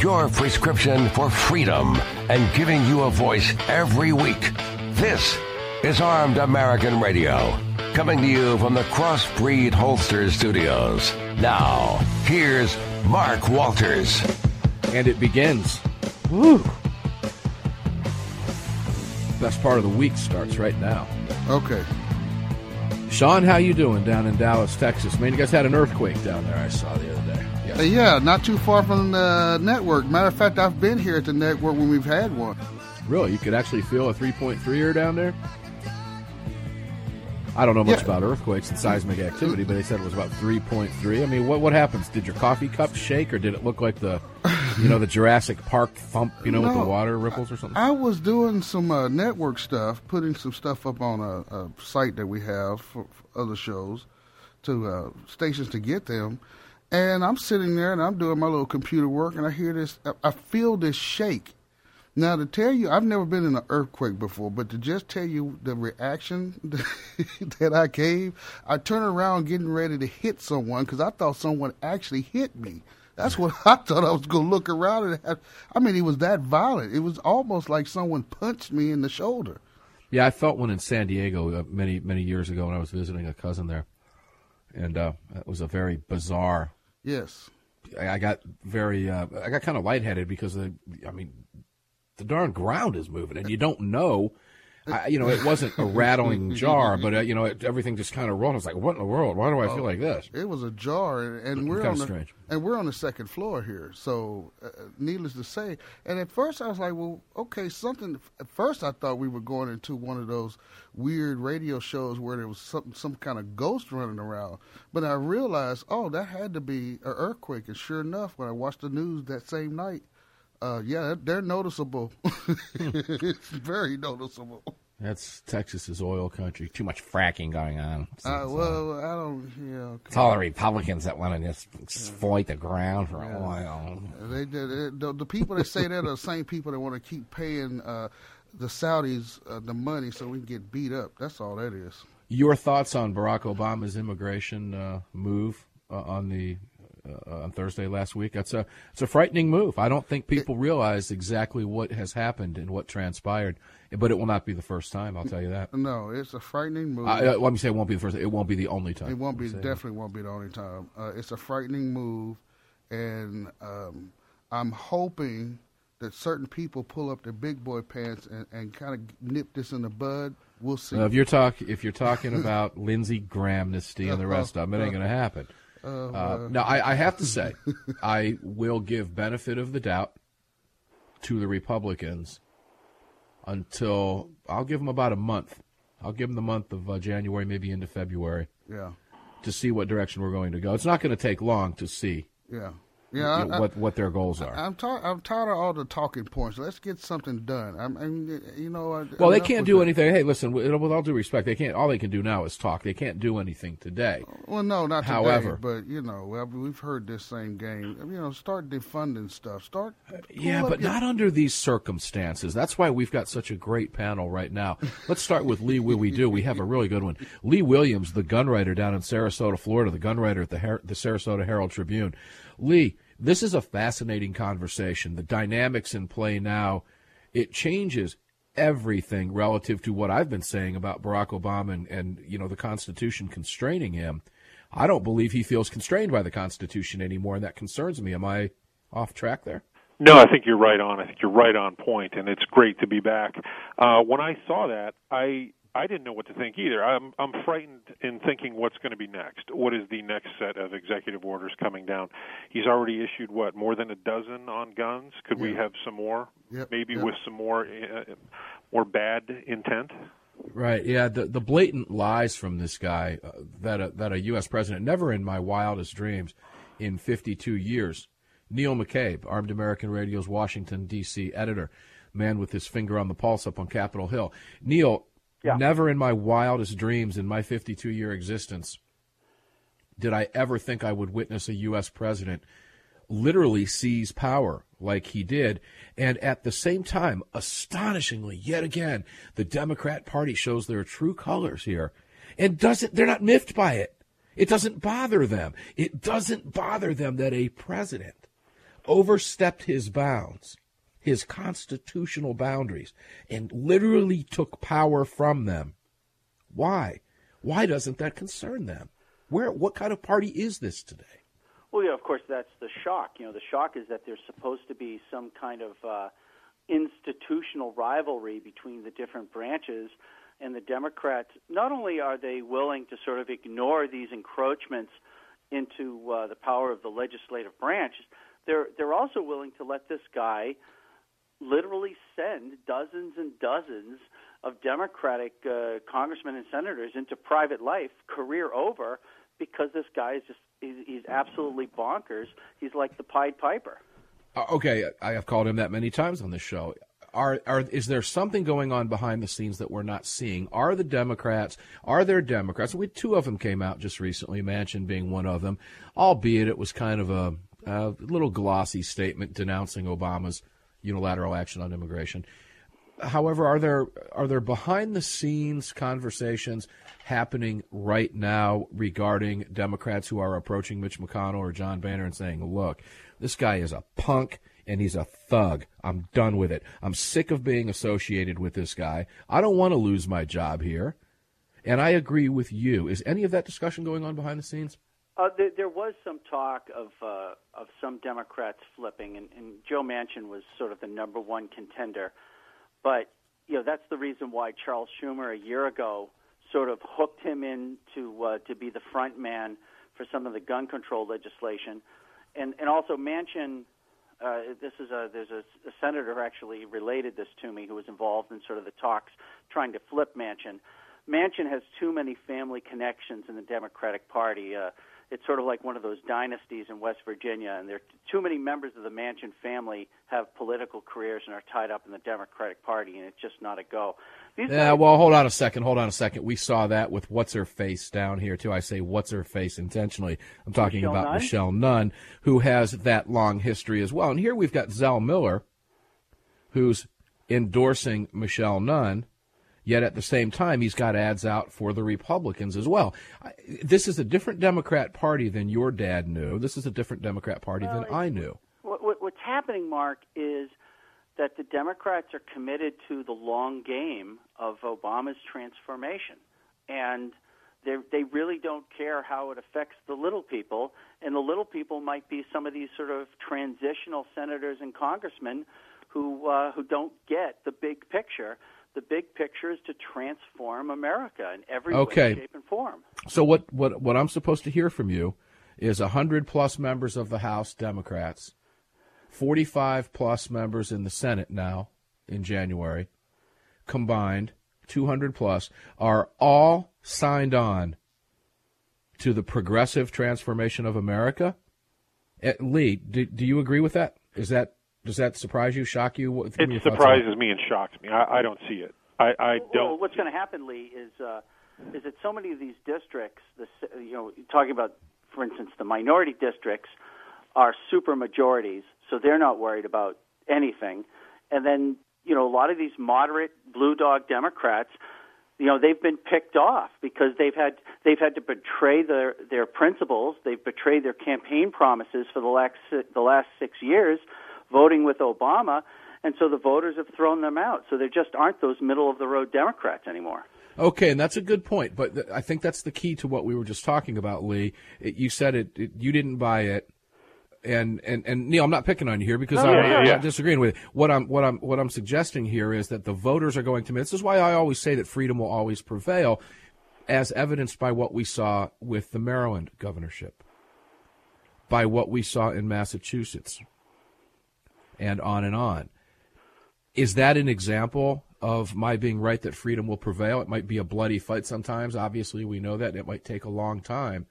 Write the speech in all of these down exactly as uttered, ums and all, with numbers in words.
your prescription for freedom and giving you a voice every week. This is Armed American Radio, coming to you from the Crossbreed Holster Studios. Now, here's Mark Walters. And it begins. Woo! Best part of the week starts right now. Okay. Sean, how you doing down in Dallas, Texas? Man, you guys had an earthquake down there, I saw the other day. Yeah, uh, yeah not too far from the network. Matter of fact, I've been here at the network when we've had one. Really? You could actually feel a three point three-er down there? I don't know much yeah. about earthquakes and seismic activity, but they said it was about three point three. I mean, what what happens? Did your coffee cup shake, or did it look like the, you know, the Jurassic Park thump, you know, no, with the water ripples or something? I was doing some uh, network stuff, putting some stuff up on a, a site that we have for, for other shows, to uh, stations to get them, and I'm sitting there and I'm doing my little computer work, and I hear this, I feel this shake. Now, to tell you, I've never been in an earthquake before, but to just tell you the reaction that I gave, I turned around getting ready to hit someone because I thought someone actually hit me. That's what I thought. I was going to look around and have, I mean, it was that violent. It was almost like someone punched me in the shoulder. Yeah, I felt one in San Diego uh, many, many years ago when I was visiting a cousin there, and uh, it was a very bizarre. Yes. I, I got very, uh, I got kind of lightheaded because, of, I mean, the darn ground is moving, and you don't know. I, you know, it wasn't a rattling jar, but, uh, you know, it, everything just kind of rolled. I was like, what in the world? Why do I feel like this? It was a jar, and, and, we're, on the, and we're on the second floor here, so uh, needless to say. And at first I was like, well, okay, something. At first I thought we were going into one of those weird radio shows where there was some, some kind of ghost running around. But I realized, oh, that had to be an earthquake. And sure enough, when I watched the news that same night, Uh, yeah, they're noticeable. It's very noticeable. That's Texas's oil country. Too much fracking going on. So, uh, well, I don't, you know. It's all the Republicans that want to just exploit the ground for yeah. oil. They, they, they, the, the people that say that are the same people that want to keep paying uh, the Saudis uh, the money so we can get beat up. That's all that is. Your thoughts on Barack Obama's immigration uh, move uh, on the Uh, on Thursday last week? That's a it's a frightening move. I don't think people realize exactly what has happened and what transpired, but it will not be the first time. I'll tell you that. No, it's a frightening move. Uh, let me say it won't be the first. It won't be the only time. It won't be. Definitely won't be the only time. Uh, it's a frightening move, and um, I'm hoping that certain people pull up their big boy pants and, and kind of nip this in the bud. We'll see. Uh, if you're talk if you're talking about Lindsey Grahamnesty and the rest of them, it ain't going to happen. Uh, uh, now, I, I have to say, I will give benefit of the doubt to the Republicans until I'll give them about a month. I'll give them the month of uh, January, maybe into February, yeah, to see what direction we're going to go. It's not going to take long to see. Yeah. Yeah, you know, I, what what their goals are. I, I'm, ta- I'm tired of all the talking points. Let's get something done. I mean, you know. Well, they can't do anything. Hey, listen. With, with all due respect, they can't. All they can do now is talk. They can't do anything today. Well, no, not today. However, but you know, we've heard this same game. You know, start defunding stuff. Start. Yeah, but your... not under these circumstances. That's why we've got such a great panel right now. Let's start with Lee Willie Do. We have a really good one. Lee Williams, the gun writer down in Sarasota, Florida, the gun writer at the Her- the Sarasota Herald Tribune. Lee. This is a fascinating conversation. The dynamics in play now, it changes everything relative to what I've been saying about Barack Obama and, and, you know, the Constitution constraining him. I don't believe he feels constrained by the Constitution anymore, and that concerns me. Am I off track there? No, I think you're right on. I think you're right on point, and it's great to be back. Uh, when I saw that, I I didn't know what to think either. I'm I'm frightened in thinking what's going to be next. What is the next set of executive orders coming down? He's already issued, what, more than a dozen on guns? Could yeah. we have some more? Yep. Maybe yep. with some more uh, more bad intent? Right, yeah, the the blatant lies from this guy uh, that a, that a U S president, never in my wildest dreams, in fifty-two years. Neil McCabe, Armed American Radio's Washington, D C editor, man with his finger on the pulse up on Capitol Hill. Neil, yeah. never in my wildest dreams in my fifty-two-year existence did I ever think I would witness a U S president literally seize power like he did. And at the same time, astonishingly, yet again, the Democrat Party shows their true colors here and doesn't, they're not miffed by it. It doesn't bother them. It doesn't bother them that a president overstepped his bounds, his constitutional boundaries, and literally took power from them. Why? Why doesn't that concern them? Where? What kind of party is this today? Well, yeah, of course, that's the shock. You know, the shock is that there's supposed to be some kind of uh, institutional rivalry between the different branches, and the Democrats, not only are they willing to sort of ignore these encroachments into uh, the power of the legislative branch, they're they're also willing to let this guy literally send dozens and dozens of Democratic uh, congressmen and senators into private life, career over, because this guy is just he's, he's absolutely bonkers. He's like the Pied Piper. Uh, okay, I have called him that many times on this show. Are, are is there something going on behind the scenes that we're not seeing? Are the Democrats, are there Democrats? We, two of them came out just recently, Manchin being one of them, albeit it was kind of a, a little glossy statement denouncing Obama's unilateral action on immigration. However, are there are there behind the scenes conversations happening right now regarding Democrats who are approaching Mitch McConnell or John Boehner and saying, look, this guy is a punk and he's a thug. I'm done with it. I'm sick of being associated with this guy. I don't want to lose my job here. And I agree with you. Is any of that discussion going on behind the scenes? Uh, there, there was some talk of uh, of some Democrats flipping, and, and Joe Manchin was sort of the number one contender. But, you know, that's the reason why Charles Schumer a year ago sort of hooked him in to, uh, to be the front man for some of the gun control legislation. And, and also Manchin, uh, this is a, there's a, a senator who actually related this to me who was involved in sort of the talks trying to flip Manchin. Manchin has too many family connections in the Democratic Party. Uh, it's sort of like one of those dynasties in West Virginia, and there too many members of the Manchin family have political careers and are tied up in the Democratic Party, and it's just not a go. These yeah, guys- well, hold on a second. Hold on a second. We saw that with What's-Her-Face down here, too. I say What's-Her-Face intentionally. I'm talking Michelle about Nunn? Michelle Nunn, who has that long history as well. And here we've got Zell Miller, who's endorsing Michelle Nunn, yet at the same time he's got ads out for the Republicans as well. I, this is a different Democrat Party than your dad knew. This is a different Democrat Party well, than I knew. What, what, what's happening, Mark, is that the Democrats are committed to the long game of Obama's transformation. And they really don't care how it affects the little people. And the little people might be some of these sort of transitional senators and congressmen who uh, who don't get the big picture. The big picture is to transform America in every okay. way, shape, and form. So what, what, what I'm supposed to hear from you is one hundred plus members of the House Democrats, forty-five plus members in the Senate now in January, combined, two hundred plus, are all signed on to the progressive transformation of America. Uh, Lee, do, do you agree with that? Is that Does that surprise you, shock you? What, it surprises me and shocks me. I, I don't see it. I, I don't. Well, what's going to happen, Lee, is uh, is that so many of these districts, the, you know, talking about, for instance, the minority districts, are super majorities, so they're not worried about anything. And then, you know, a lot of these moderate blue dog Democrats, you know, they've been picked off because they've had they've had to betray their their principles. They've betrayed their campaign promises for the last the last six years. Voting with Obama, and so the voters have thrown them out. So there just aren't those middle-of-the-road Democrats anymore. Okay, and that's a good point, but th- I think that's the key to what we were just talking about, Lee. It, you said it, it, you didn't buy it, and, and, and Neil, I'm not picking on you here because no, I'm, yeah, yeah, I'm yeah. not disagreeing with it. What I'm, what I'm, what I'm suggesting here is that the voters are going to. This is why I always say that freedom will always prevail, as evidenced by what we saw with the Maryland governorship, by what we saw in Massachusetts, and on and on. Is that an example of my being right that freedom will prevail? It might be a bloody fight sometimes. Obviously, we know that. It might take a long time.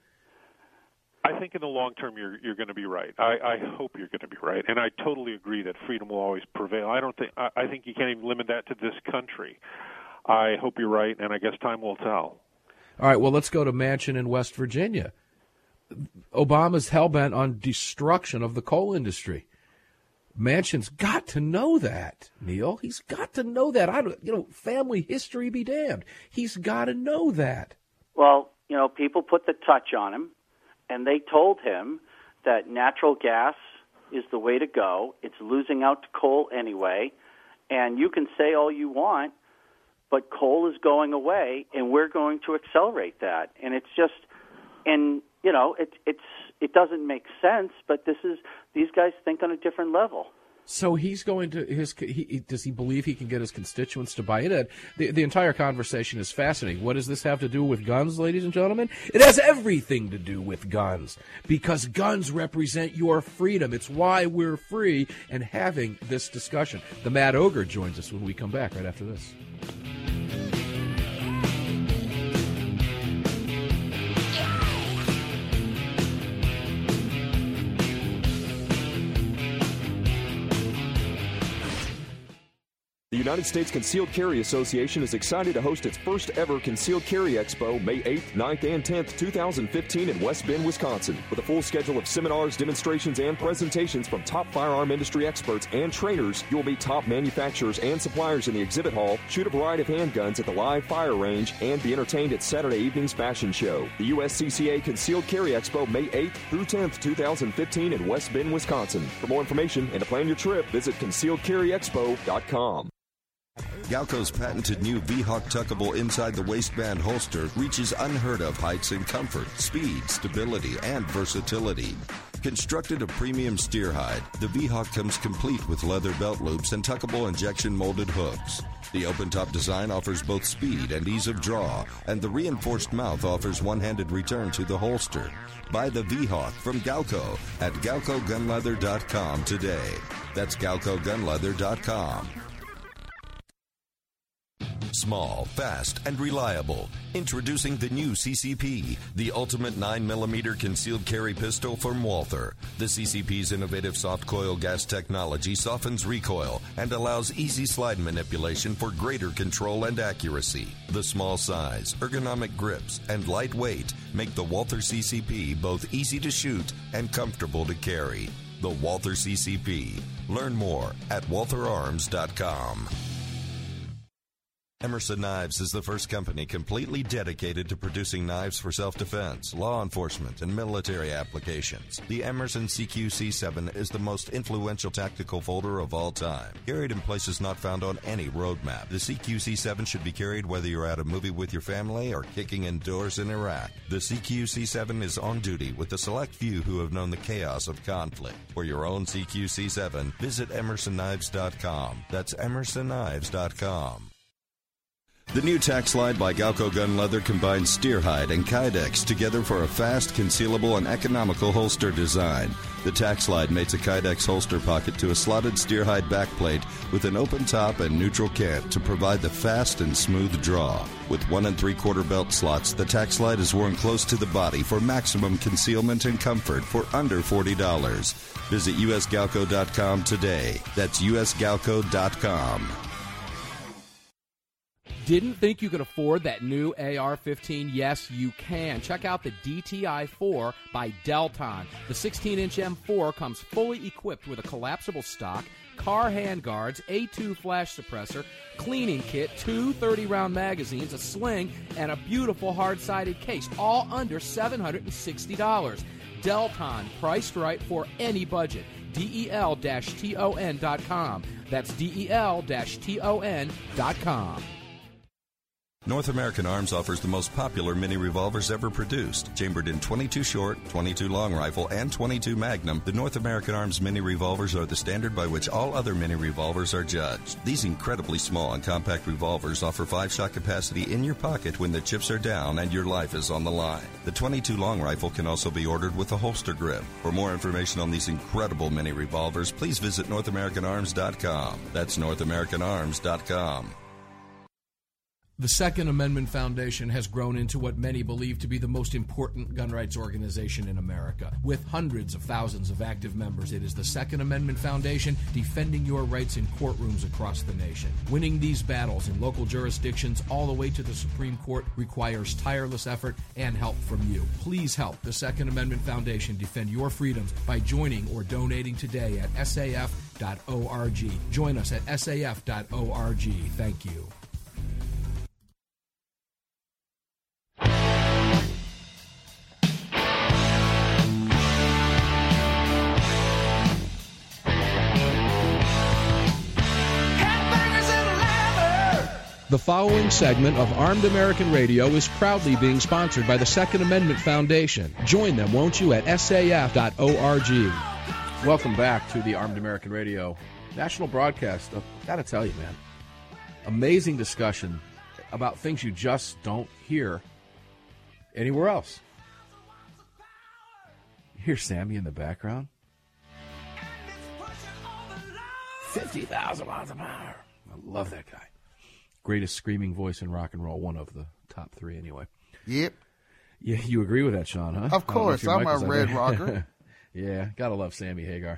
I think in the long term you're you're going to be right. I, I hope you're going to be right, and I totally agree that freedom will always prevail. I don't think I, I think you can't even limit that to this country. I hope you're right, and I guess time will tell. All right, well, let's go to Manchin in West Virginia. Obama's hell-bent on destruction of the coal industry. Manchin's got to know that, Neil. He's got to know that. I don't, you know, family history be damned. He's got to know that. Well, you know, people put the touch on him, and they told him that natural gas is the way to go. It's losing out to coal anyway, and you can say all you want, but coal is going away, and we're going to accelerate that. And it's just, and you know, it, it's it doesn't make sense, but this is these guys think on a different level. So he's going to his. He, does he believe he can get his constituents to buy it? The, the entire conversation is fascinating. What does this have to do with guns, ladies and gentlemen? It has everything to do with guns, because guns represent your freedom. It's why we're free and having this discussion. The Mad Ogre joins us when we come back right after this. The United States Concealed Carry Association is excited to host its first ever Concealed Carry Expo May eighth, ninth, and tenth, twenty fifteen in West Bend, Wisconsin. With a full schedule of seminars, demonstrations, and presentations from top firearm industry experts and trainers, you will meet top manufacturers and suppliers in the exhibit hall, shoot a variety of handguns at the live fire range, and be entertained at Saturday evening's fashion show. The U S C C A Concealed Carry Expo May eighth through tenth, twenty fifteen in West Bend, Wisconsin. For more information and to plan your trip, visit concealed carry expo dot com. Galco's patented new V-Hawk tuckable inside the waistband holster reaches unheard of heights in comfort, speed, stability, and versatility. Constructed of premium steer hide, the V-Hawk comes complete with leather belt loops and tuckable injection molded hooks. The open-top design offers both speed and ease of draw, and the reinforced mouth offers one-handed return to the holster. Buy the V-Hawk from Galco at galco gun leather dot com today. That's galco gun leather dot com. Small, fast, and reliable. Introducing the new C C P, the ultimate nine millimeter concealed carry pistol from Walther. The C C P's innovative soft coil gas technology softens recoil and allows easy slide manipulation for greater control and accuracy. The small size, ergonomic grips, and light weight make the Walther C C P both easy to shoot and comfortable to carry. The Walther C C P. Learn more at walther arms dot com. Emerson Knives is the first company completely dedicated to producing knives for self-defense, law enforcement, and military applications. The Emerson C Q C seven is the most influential tactical folder of all time. Carried in places not found on any roadmap, the C Q C seven should be carried whether you're at a movie with your family or kicking indoors in Iraq. The C Q C seven is on duty with a select few who have known the chaos of conflict. For your own C Q C seven, visit emerson knives dot com. That's emerson knives dot com. The new Tac Slide by Galco Gun Leather combines steer hide and Kydex together for a fast, concealable, and economical holster design. The Tac Slide mates a Kydex holster pocket to a slotted steer hide backplate with an open top and neutral cant to provide the fast and smooth draw. With one and three quarter belt slots, the Tac Slide is worn close to the body for maximum concealment and comfort for under forty dollars. Visit u s galco dot com today. That's u s galco dot com. Didn't think you could afford that new A R fifteen? Yes, you can. Check out the D T I four by Delton. The sixteen inch M four comes fully equipped with a collapsible stock, car handguards, A two flash suppressor, cleaning kit, two thirty round magazines, a sling, and a beautiful hard-sided case, all under seven hundred sixty dollars. Delton, priced right for any budget. D E L T O N dot com. That's D E L T O N dot com. North American Arms offers the most popular mini revolvers ever produced. Chambered in twenty-two short, twenty-two long rifle, and twenty-two magnum, the North American Arms mini revolvers are the standard by which all other mini revolvers are judged. These incredibly small and compact revolvers offer five-shot capacity in your pocket when the chips are down and your life is on the line. The twenty-two long rifle can also be ordered with a holster grip. For more information on these incredible mini revolvers, please visit north american arms dot com. That's north american arms dot com. The Second Amendment Foundation has grown into what many believe to be the most important gun rights organization in America. With hundreds of thousands of active members, it is the Second Amendment Foundation defending your rights in courtrooms across the nation. Winning these battles in local jurisdictions all the way to the Supreme Court requires tireless effort and help from you. Please help the Second Amendment Foundation defend your freedoms by joining or donating today at S A F dot org. Join us at S A F dot org. Thank you. The following segment of Armed American Radio is proudly being sponsored by the Second Amendment Foundation. Join them, won't you, at S A F dot org. Welcome back to the Armed American Radio national broadcast. I've got to tell you, man, amazing discussion about things you just don't hear anywhere else. Here's Sammy in the background. fifty thousand miles an hour. I love that guy. Greatest screaming voice in rock and roll, one of the top three anyway. Yep. Yeah, you agree with that, Sean, huh? Of course, I'm a red rocker. Yeah, gotta love Sammy Hagar.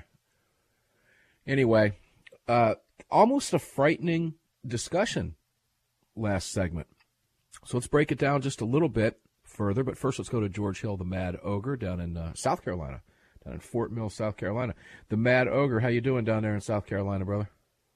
Anyway, uh, almost a frightening discussion last segment. So let's break it down just a little bit further. But first, let's go to George Hill, the Mad Ogre, down in uh, South Carolina, down in Fort Mill, South Carolina. The Mad Ogre, how you doing down there in South Carolina, brother?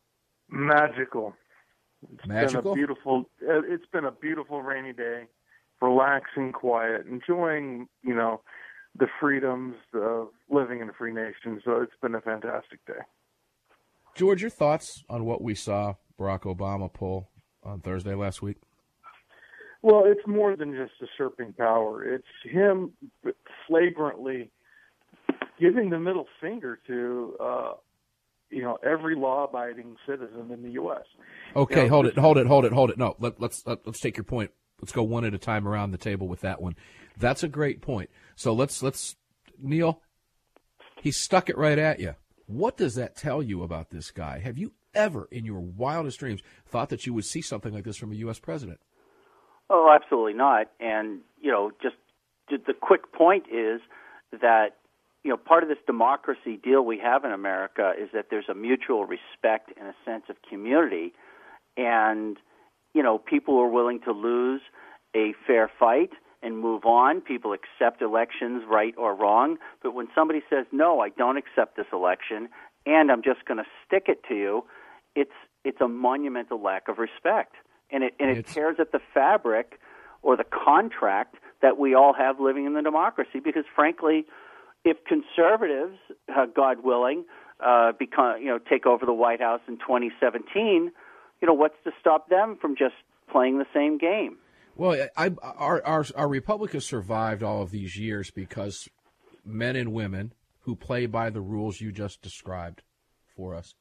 Magical. It's Magical? Been a beautiful. It's been a beautiful rainy day, relaxing, quiet, enjoying, you know, the freedoms of living in a free nation. So it's been a fantastic day. George, your thoughts on what we saw Barack Obama pull on Thursday last week? Well, it's more than just usurping power. It's him flagrantly giving the middle finger to, uh, you know, every law-abiding citizen in the U S. Okay, you know, hold it, hold it, hold it, hold it. No, let, let's let, let's take your point. Let's go one at a time around the table with that one. That's a great point. So let's let's Neil. He stuck it right at you. What does that tell you about this guy? Have you ever, in your wildest dreams, thought that you would see something like this from a U S president? Oh, absolutely not. And, you know, just the quick point is that, you know, part of this democracy deal we have in America is that there's a mutual respect and a sense of community. And, you know, people are willing to lose a fair fight and move on. People accept elections, right or wrong. But when somebody says, no, I don't accept this election, and I'm just going to stick it to you, it's it's a monumental lack of respect. And it, and it tears at the fabric or the contract that we all have living in the democracy. Because, frankly, if conservatives, uh, God willing, uh, become you know take over the White House in twenty seventeen, you know what's to stop them from just playing the same game? Well, I, our, our our republic has survived all of these years because men and women who play by the rules you just described for us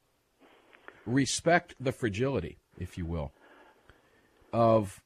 respect the fragility, if you will, of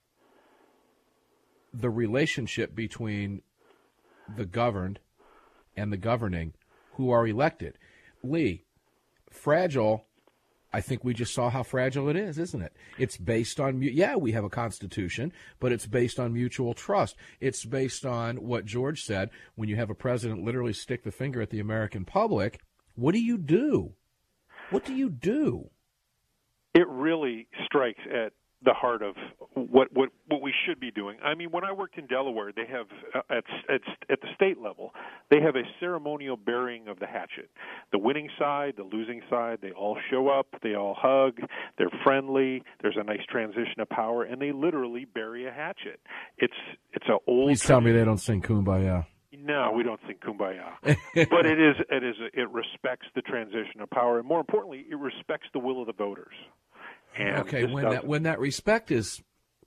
the relationship between the governed and the governing who are elected. Lee, fragile, I think we just saw how fragile it is, isn't it? It's based on, yeah, we have a constitution, but it's based on mutual trust. It's based on what George said, when you have a president literally stick the finger at the American public, what do you do? What do you do? It really strikes at the heart of what, what what we should be doing. I mean, when I worked in Delaware, they have uh, at, at at the state level, they have a ceremonial burying of the hatchet. The winning side, the losing side, they all show up, they all hug, they're friendly. There's a nice transition of power, and they literally bury a hatchet. It's it's an old. Please tell me they don't sing Kumbaya. No, we don't sing Kumbaya. But it is it is it respects the transition of power, and more importantly, it respects the will of the voters. And okay, when that when that respect is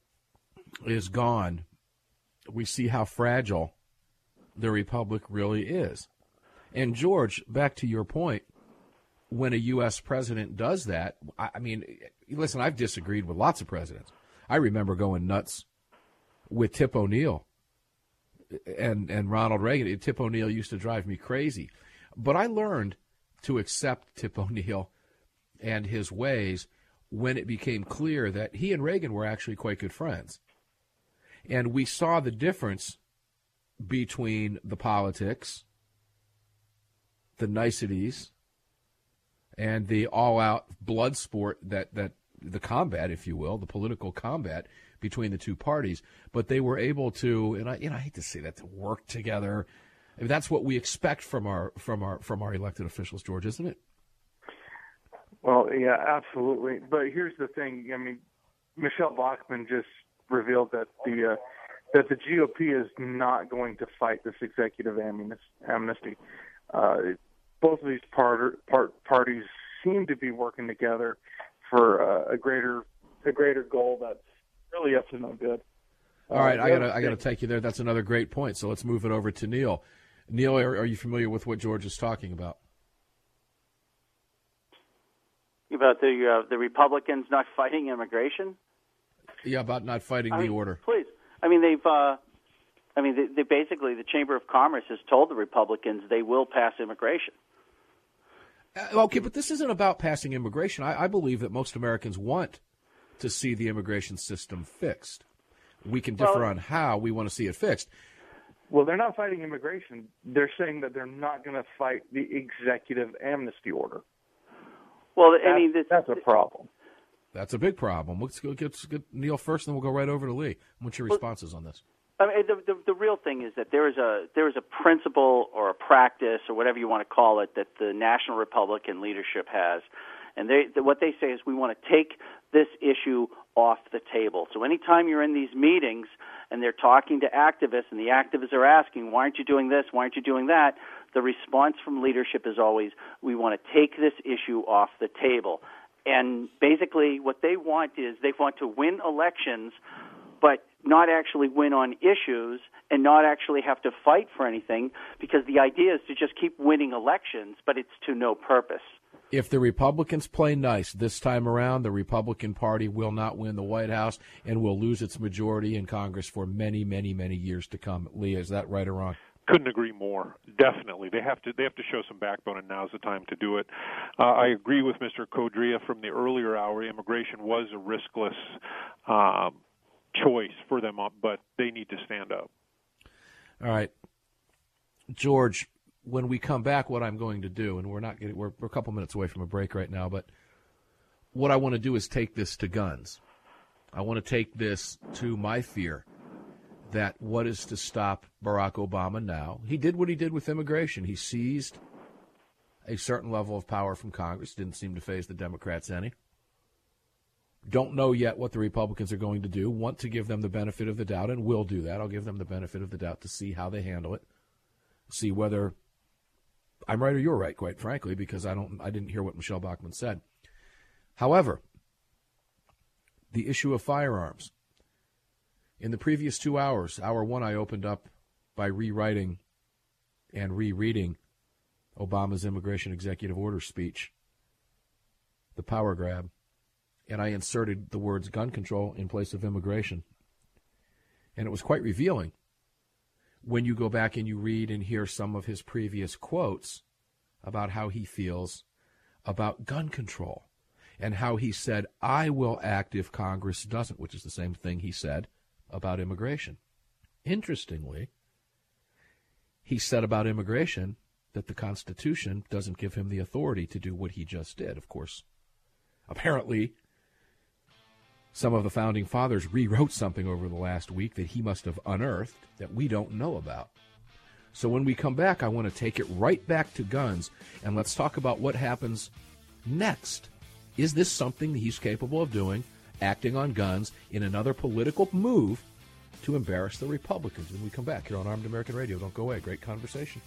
is gone, we see how fragile the republic really is. And George, back to your point, when a U S president does that, I, I mean, listen, I've disagreed with lots of presidents. I remember going nuts with Tip O'Neill and and Ronald Reagan. Tip O'Neill used to drive me crazy, but I learned to accept Tip O'Neill and his ways when it became clear that he and Reagan were actually quite good friends. And we saw the difference between the politics, the niceties, and the all-out blood sport, that, that the combat, if you will, the political combat between the two parties. But they were able to, and I, you know, I hate to say that, to work together. I mean, that's what we expect from our from our from our elected officials, George, isn't it? Well, yeah, absolutely. But here's the thing. I mean, Michelle Bachmann just revealed that the uh, that the G O P is not going to fight this executive amnesty. Uh, both of these part, part, parties seem to be working together for uh, a greater a greater goal that's really up to no good. All right, uh, I gotta I gotta take you there. That's another great point. So let's move it over to Neil. Neil, are, are you familiar with what George is talking about? About the uh, the Republicans not fighting immigration? Yeah, about not fighting I the mean, order. Please, I mean they've. Uh, I mean, they, they basically the Chamber of Commerce has told the Republicans they will pass immigration. Uh, okay, but this isn't about passing immigration. I, I believe that most Americans want to see the immigration system fixed. We can differ well, on how we want to see it fixed. Well, they're not fighting immigration. They're saying that they're not going to fight the executive amnesty order. Well, that's, I mean, this, that's a problem. That's a big problem. Let's go get, get Neil first, and then we'll go right over to Lee. What's your responses on this? I mean, the, the the real thing is that there is a there is a principle or a practice or whatever you want to call it that the National Republican leadership has, and they what they say is we want to take this issue off the table. So anytime you're in these meetings and they're talking to activists and the activists are asking, why aren't you doing this, why aren't you doing that, the response from leadership is always, we want to take this issue off the table. And basically what they want is they want to win elections, but not actually win on issues and not actually have to fight for anything, because the idea is to just keep winning elections, but it's to no purpose. If the Republicans play nice this time around, the Republican Party will not win the White House and will lose its majority in Congress for many, many, many years to come. Lee, is that right or wrong? Couldn't agree more. Definitely, they have to. They have to show some backbone, and now's the time to do it. Uh, I agree with Mister Codrea from the earlier hour. Immigration was a riskless um, choice for them, but they need to stand up. All right, George. When we come back, what I'm going to do, and we're not getting, we're, we're a couple minutes away from a break right now, but what I want to do is take this to guns. I want to take this to my fear that what is to stop Barack Obama now? He did what he did with immigration. He seized a certain level of power from Congress. Didn't seem to faze the Democrats any. Don't know yet what the Republicans are going to do. Want to give them the benefit of the doubt, and will do that. I'll give them the benefit of the doubt to see how they handle it. See whether I'm right or you're right, quite frankly, because I don't, I didn't hear what Michelle Bachmann said. However, the issue of firearms. In the previous two hours, hour one, I opened up by rewriting and rereading Obama's immigration executive order speech, the power grab, and I inserted the words gun control in place of immigration. And it was quite revealing when you go back and you read and hear some of his previous quotes about how he feels about gun control and how he said, I will act if Congress doesn't, which is the same thing he said about immigration. Interestingly, he said about immigration that the Constitution doesn't give him the authority to do what he just did. Of course, apparently, some of the Founding Fathers rewrote something over the last week that he must have unearthed that we don't know about. So when we come back, I want to take it right back to guns, and let's talk about what happens next. Is this something that he's capable of doing, acting on guns in another political move to embarrass the Republicans? When we come back here on Armed American Radio, don't go away. Great conversation.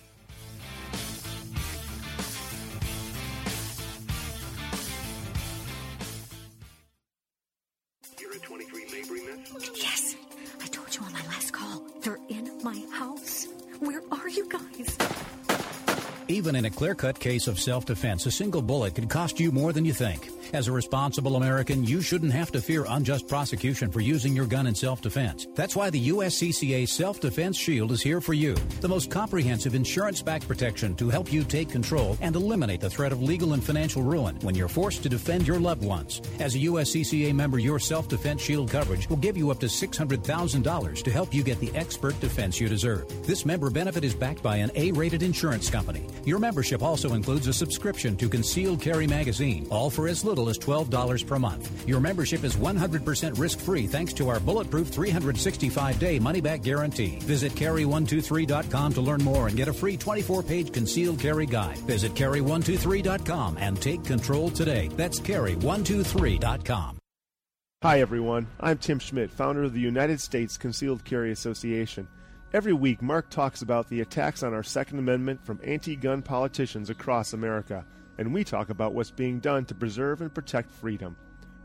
Yes, I told you on my last call. They're in my house. Where are you guys? Even in a clear-cut case of self-defense, a single bullet could cost you more than you think. As a responsible American, you shouldn't have to fear unjust prosecution for using your gun in self-defense. That's why the U S C C A Self-Defense Shield is here for you. The most comprehensive insurance-backed protection to help you take control and eliminate the threat of legal and financial ruin when you're forced to defend your loved ones. As a U S C C A member, your Self-Defense Shield coverage will give you up to six hundred thousand dollars to help you get the expert defense you deserve. This member benefit is backed by an A-rated insurance company. Your membership also includes a subscription to Concealed Carry Magazine, all for as little as twelve dollars per month. Your membership is one hundred percent risk-free thanks to our bulletproof three hundred sixty-five day money-back guarantee. Visit carry one two three dot com to learn more and get a free twenty-four page concealed carry guide. Visit carry one two three dot com and take control today. That's carry one two three dot com. Hi, everyone. I'm Tim Schmidt, founder of the United States Concealed Carry Association. Every week, Mark talks about the attacks on our Second Amendment from anti-gun politicians across America, and we talk about what's being done to preserve and protect freedom.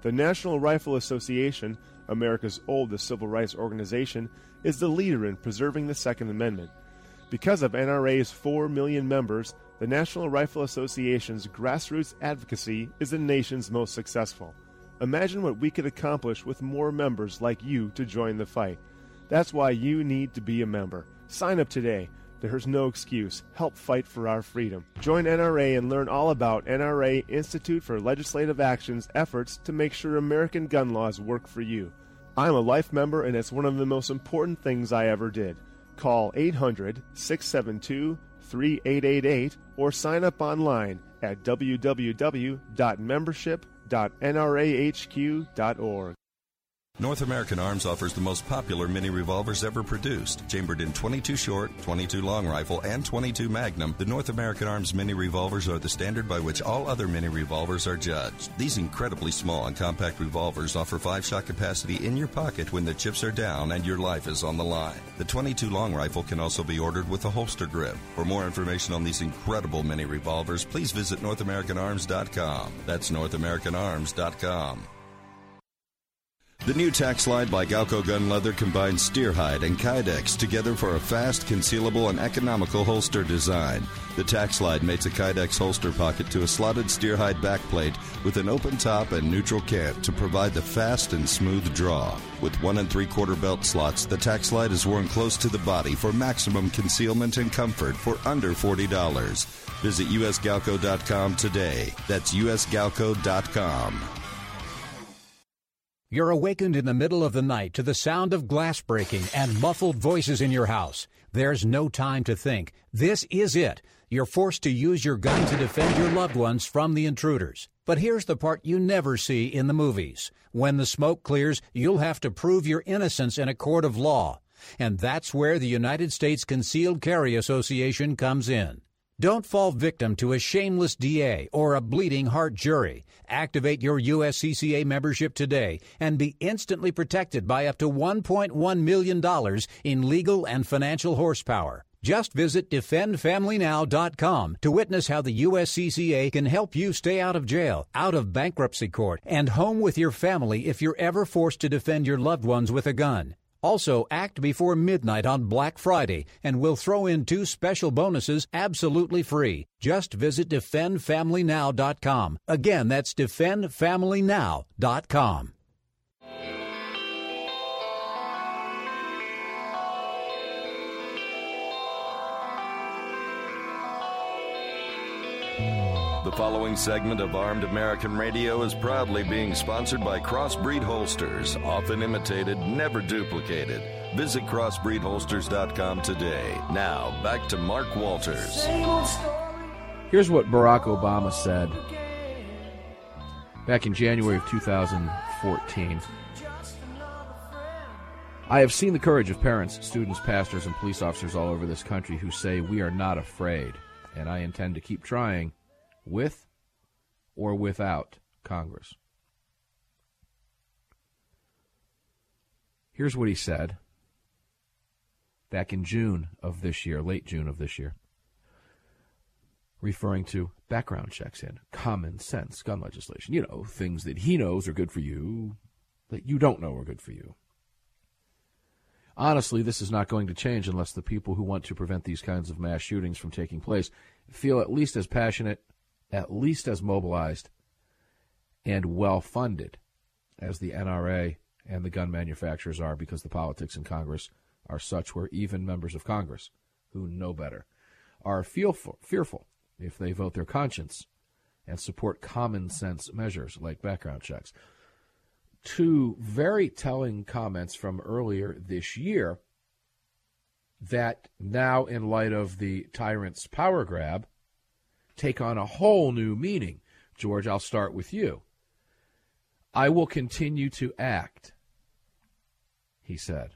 The National Rifle Association, America's oldest civil rights organization, is the leader in preserving the Second Amendment. Because of N R A's four million members, the National Rifle Association's grassroots advocacy is the nation's most successful. Imagine what we could accomplish with more members like you to join the fight. That's why you need to be a member. Sign up today. There's no excuse. Help fight for our freedom. Join N R A and learn all about N R A Institute for Legislative Action's efforts to make sure American gun laws work for you. I'm a life member, and it's one of the most important things I ever did. Call eight hundred, six seven two, three eight eight eight or sign up online at w w w dot membership dot n r a h q dot org. North American Arms offers the most popular mini revolvers ever produced. Chambered in twenty-two short, twenty-two long rifle, and twenty-two Magnum, the North American Arms mini revolvers are the standard by which all other mini revolvers are judged. These incredibly small and compact revolvers offer five-shot capacity in your pocket when the chips are down and your life is on the line. The twenty-two long rifle can also be ordered with a holster grip. For more information on these incredible mini revolvers, please visit north american arms dot com. That's north american arms dot com. The new tack slide by Galco Gun Leather combines steer hide and Kydex together for a fast, concealable, and economical holster design. The tack slide mates a Kydex holster pocket to a slotted steer hide backplate with an open top and neutral cant to provide the fast and smooth draw. With one and three quarter belt slots, the tack slide is worn close to the body for maximum concealment and comfort for under forty dollars. Visit u s galco dot com today. That's u s galco dot com. You're awakened in the middle of the night to the sound of glass breaking and muffled voices in your house. There's no time to think. This is it. You're forced to use your gun to defend your loved ones from the intruders. But here's the part you never see in the movies. When the smoke clears, you'll have to prove your innocence in a court of law. And that's where the United States Concealed Carry Association comes in. Don't fall victim to a shameless D A or a bleeding heart jury. Activate your U S C C A membership today and be instantly protected by up to one point one million dollars in legal and financial horsepower. Just visit defend family now dot com to witness how the U S C C A can help you stay out of jail, out of bankruptcy court, and home with your family if you're ever forced to defend your loved ones with a gun. Also, act before midnight on Black Friday, and we'll throw in two special bonuses absolutely free. Just visit defend family now dot com. Again, that's defend family now dot com. The following segment of Armed American Radio is proudly being sponsored by Crossbreed Holsters, often imitated, never duplicated. Visit crossbreed holsters dot com today. Now, back to Mark Walters. Here's what Barack Obama said back in January of two thousand fourteen. I have seen the courage of parents, students, pastors, and police officers all over this country who say we are not afraid, and I intend to keep trying with or without Congress. Here's what he said back in June of this year, late June of this year, referring to background checks and common sense gun legislation. You know, things that he knows are good for you that you don't know are good for you. Honestly, this is not going to change unless the people who want to prevent these kinds of mass shootings from taking place feel at least as passionate, at least as mobilized, and well-funded as the N R A and the gun manufacturers are, because the politics in Congress are such where even members of Congress who know better are fearful, fearful if they vote their conscience and support common-sense measures like background checks. Two very telling comments from earlier this year that now, in light of the tyrant's power grab, take on a whole new meaning. George, I'll start with you. I will continue to act, he said,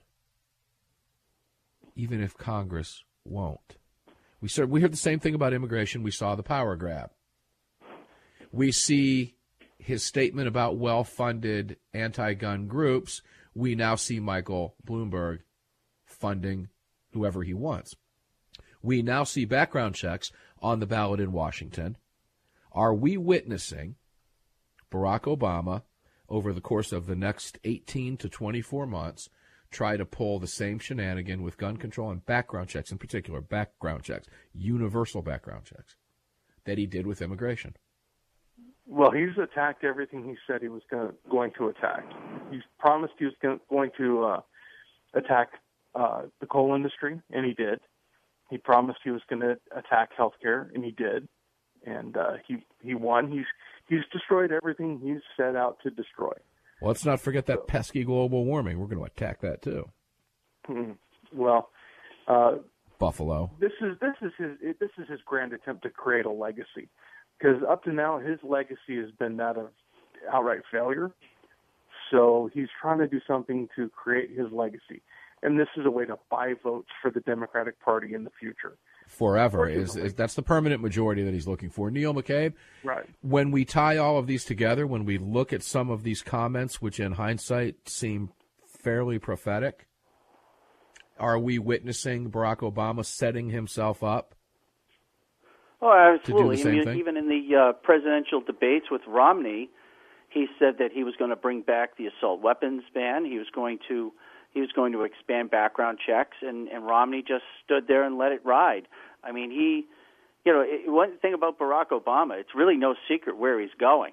even if Congress won't. We saw, we heard the same thing about immigration. We saw the power grab. We see his statement about well-funded anti-gun groups. We now see Michael Bloomberg funding whoever he wants. We now see background checks on the ballot in Washington. Are we witnessing Barack Obama over the course of the next eighteen to twenty-four months, try to pull the same shenanigan with gun control and background checks, in particular, background checks, universal background checks, that he did with immigration? Well, he's attacked everything he said he was going to, going to attack. He's promised he was going, going to uh, attack uh, the coal industry, and he did. He promised he was going to attack healthcare, and he did. And uh, he he won. He's he's destroyed everything he's set out to destroy. Well, let's not forget that pesky global warming. We're going to attack that too. Hmm. Well, uh, Buffalo. This is this is his this is his grand attempt to create a legacy, because up to now his legacy has been that of outright failure. So he's trying to do something to create his legacy, and this is a way to buy votes for the Democratic Party in the future. Forever is, is that's the permanent majority that he's looking for. Neil McCabe, right? When we tie all of these together, when we look at some of these comments, which in hindsight seem fairly prophetic, are we witnessing Barack Obama setting himself up? Oh, absolutely. To do the same I mean, thing? even in the uh, presidential debates with Romney, he said that he was going to bring back the assault weapons ban. He was going to he was going to expand background checks, and, and Romney just stood there and let it ride. I mean, he, you know, it, one thing about Barack Obama, it's really no secret where he's going.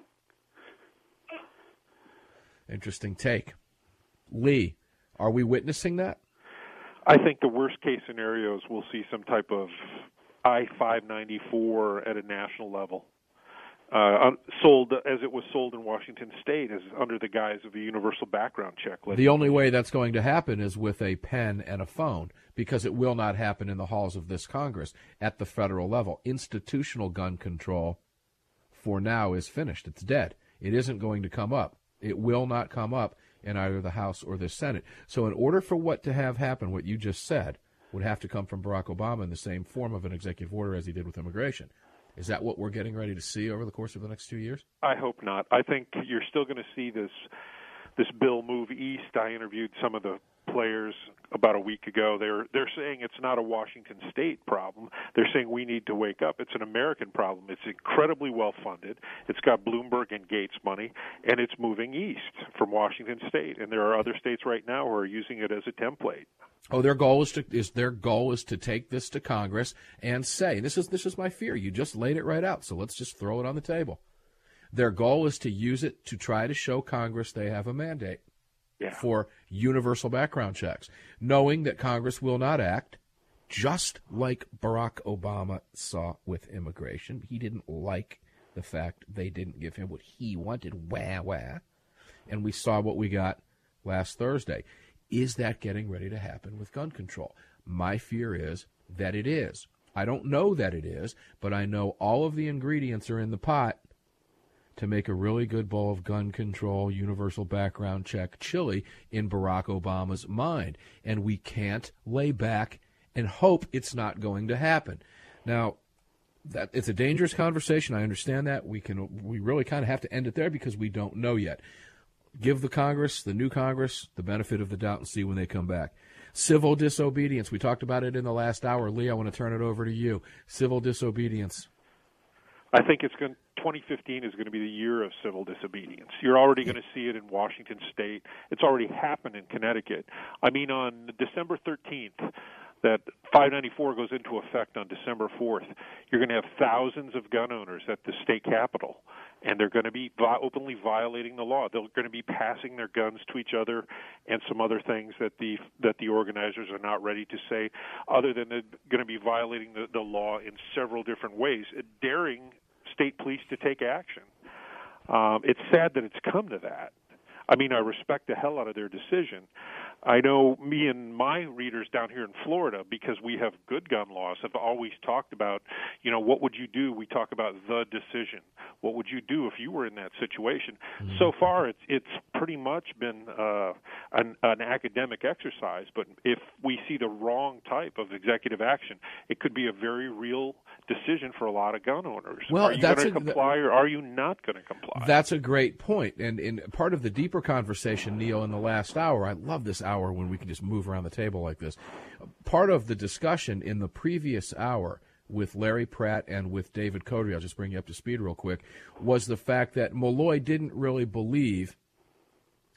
Interesting take. Lee, are we witnessing that? I think the worst case scenarios we'll see some type of I five ninety-four at a national level. Uh, sold as it was sold in Washington State, as under the guise of a universal background check. The only way that's going to happen is with a pen and a phone, because it will not happen in the halls of this Congress at the federal level. Institutional gun control, for now, is finished. It's dead. It isn't going to come up. It will not come up in either the House or the Senate. So in order for what to have happen, what you just said, would have to come from Barack Obama in the same form of an executive order as he did with immigration. Is that what we're getting ready to see over the course of the next two years? I hope not. I think you're still going to see this this bill move east. I interviewed some of the players about a week ago. They're they're saying it's not a Washington State problem. They're saying we need to wake up. It's an American problem. It's incredibly well funded. It's got Bloomberg and Gates money, and it's moving east from Washington State. And there are other states right now who are using it as a template. Oh, their goal is to is their goal is to take this to Congress and say, this is this is my fear. You just laid it right out, so let's just throw it on the table. Their goal is to use it to try to show Congress they have a mandate yeah. for universal background checks, knowing that Congress will not act, just like Barack Obama saw with immigration. He didn't like the fact they didn't give him what he wanted, wah, wah. And we saw what we got last Thursday. Is that getting ready to happen with gun control? My fear is that it is. I don't know that it is, but I know all of the ingredients are in the pot to make a really good bowl of gun control, universal background check chili in Barack Obama's mind. And we can't lay back and hope it's not going to happen. Now, that it's a dangerous conversation. I understand that. We can we really kind of have to end it there because we don't know yet. Give the Congress, the new Congress, the benefit of the doubt and see when they come back. Civil disobedience. We talked about it in the last hour. Lee, I want to turn it over to you. Civil disobedience. I think it's going. twenty fifteen is going to be the year of civil disobedience. You're already going to see it in Washington State. It's already happened in Connecticut. I mean, on December thirteenth, that five ninety-four goes into effect on December fourth. You're going to have thousands of gun owners at the state capitol, and they're going to be vi- openly violating the law. They're going to be passing their guns to each other and some other things that the that the organizers are not ready to say, other than they're going to be violating the, the law in several different ways, daring state police to take action. Um, it's sad that it's come to that. I mean, I respect the hell out of their decision. I know me and my readers down here in Florida, because we have good gun laws, have always talked about, you know, what would you do? We talk about the decision. What would you do if you were in that situation? Mm-hmm. So far, it's it's pretty much been uh, an, an academic exercise, but if we see the wrong type of executive action, it could be a very real decision for a lot of gun owners. Well, are you going to comply or are you not going to comply? That's a great point. And in part of the deeper conversation, Neil, in the last hour, I love this hour when we can just move around the table like this. Part of the discussion in the previous hour with Larry Pratt and with David Coterie, I'll just bring you up to speed real quick, was the fact that Malloy didn't really believe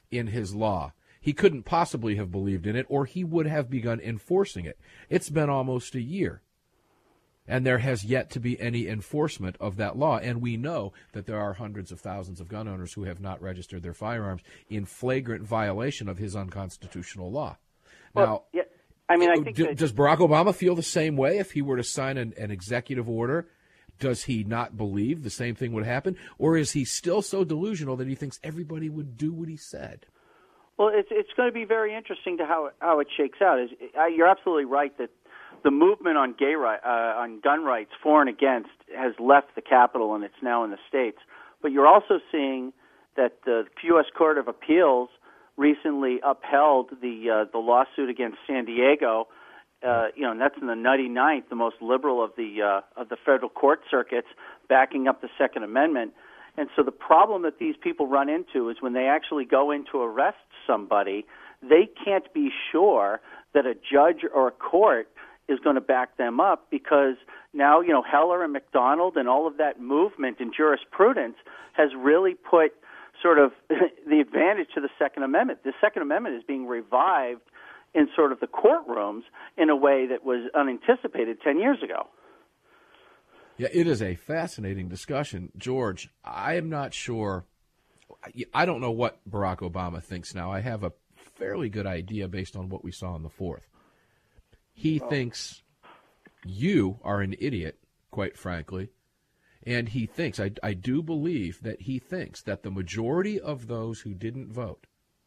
in his law. He couldn't possibly have believed in it, or he would have begun enforcing it. It's been almost a year, and there has yet to be any enforcement of that law. And we know that there are hundreds of thousands of gun owners who have not registered their firearms in flagrant violation of his unconstitutional law. Well, now, yeah, I mean, I think do, that, does Barack Obama feel the same way if he were to sign an, an executive order? Does he not believe the same thing would happen? Or is he still so delusional that he thinks everybody would do what he said? Well, it's it's going to be very interesting to how how it shakes out. Is uh, you're absolutely right that the movement on gay right, uh, on gun rights, for and against, has left the Capitol and it's now in the states. But you're also seeing that the U S Court of Appeals recently upheld the uh, the lawsuit against San Diego. Uh, you know, and that's in the ninety-ninth, the most liberal of the uh, of the federal court circuits, backing up the Second Amendment. And so the problem that these people run into is when they actually go in to arrest somebody, they can't be sure that a judge or a court is going to back them up, because now, you know, Heller and McDonald and all of that movement in jurisprudence has really put sort of the advantage to the Second Amendment. The Second Amendment is being revived in sort of the courtrooms in a way that was unanticipated ten years ago. Yeah, it is a fascinating discussion. George, I am not sure. I don't know what Barack Obama thinks now. I have a fairly good idea based on what we saw on the fourth. He oh. thinks you are an idiot, quite frankly, and he thinks, I, I do believe that he thinks that the majority of those who didn't vote,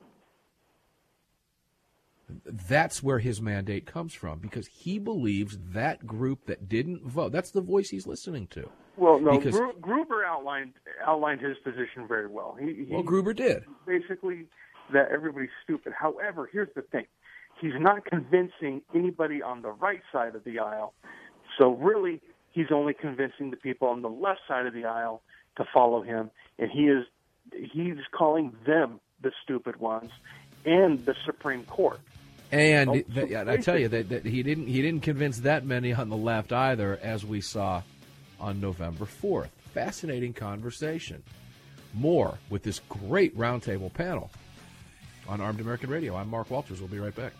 that's where his mandate comes from, because he believes that group that didn't vote, that's the voice he's listening to. Well, no, because, Gru- Gruber outlined outlined his position very well. He, he, well, Gruber did. Basically, that everybody's stupid. However, here's the thing. He's not convincing anybody on the right side of the aisle. So really, he's only convincing the people on the left side of the aisle to follow him. And he is he's calling them the stupid ones and the Supreme Court. And oh, th- so I tell you that, that he didn't he didn't convince that many on the left either, as we saw on November fourth. Fascinating conversation. More with this great roundtable panel on Armed American Radio. I'm Mark Walters. We'll be right back.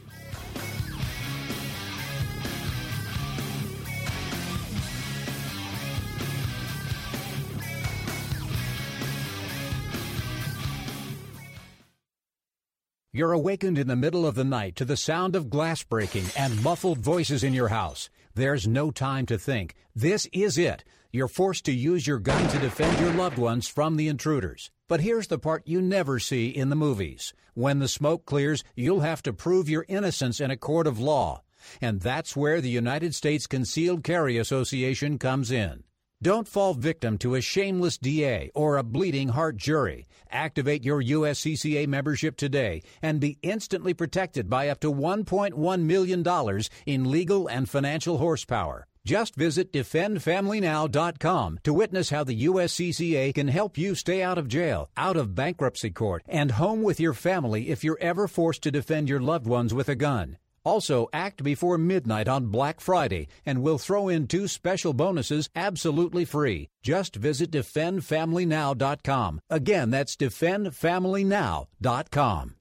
You're awakened in the middle of the night to the sound of glass breaking and muffled voices in your house. There's no time to think. This is it. You're forced to use your gun to defend your loved ones from the intruders. But here's the part you never see in the movies. When the smoke clears, you'll have to prove your innocence in a court of law. And that's where the United States Concealed Carry Association comes in. Don't fall victim to a shameless D A or a bleeding heart jury. Activate your U S C C A membership today and be instantly protected by up to one point one million dollars in legal and financial horsepower. Just visit defend family now dot com to witness how the U S C C A can help you stay out of jail, out of bankruptcy court, and home with your family if you're ever forced to defend your loved ones with a gun. Also, act before midnight on Black Friday, and we'll throw in two special bonuses absolutely free. Just visit defend family now dot com. Again, that's defend family now dot com.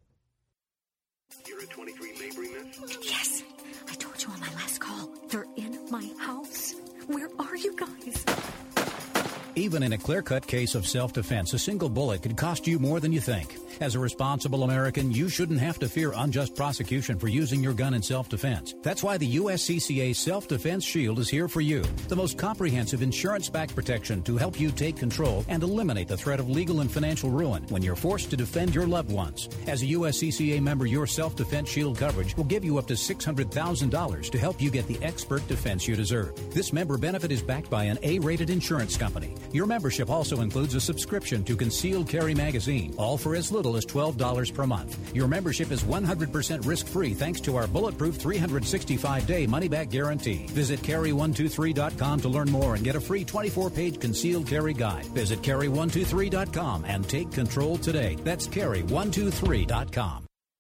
You're at twenty-three Mabry, miss? Yes. I told you on my last call. They're in my house. Where are you guys? Even in a clear-cut case of self-defense, a single bullet could cost you more than you think. As a responsible American, you shouldn't have to fear unjust prosecution for using your gun in self-defense. That's why the U S C C A Self-Defense Shield is here for you. The most comprehensive insurance-backed protection to help you take control and eliminate the threat of legal and financial ruin when you're forced to defend your loved ones. As a U S C C A member, your Self-Defense Shield coverage will give you up to six hundred thousand dollars to help you get the expert defense you deserve. This member benefit is backed by an A-rated insurance company. Your membership also includes a subscription to Concealed Carry Magazine, all for as little as twelve dollars per month. Your membership is one hundred percent risk-free thanks to our bulletproof three hundred sixty-five day money-back guarantee. Visit carry one two three dot com to learn more and get a free twenty-four page concealed carry guide. Visit carry one two three dot com and take control today. That's carry one two three dot com.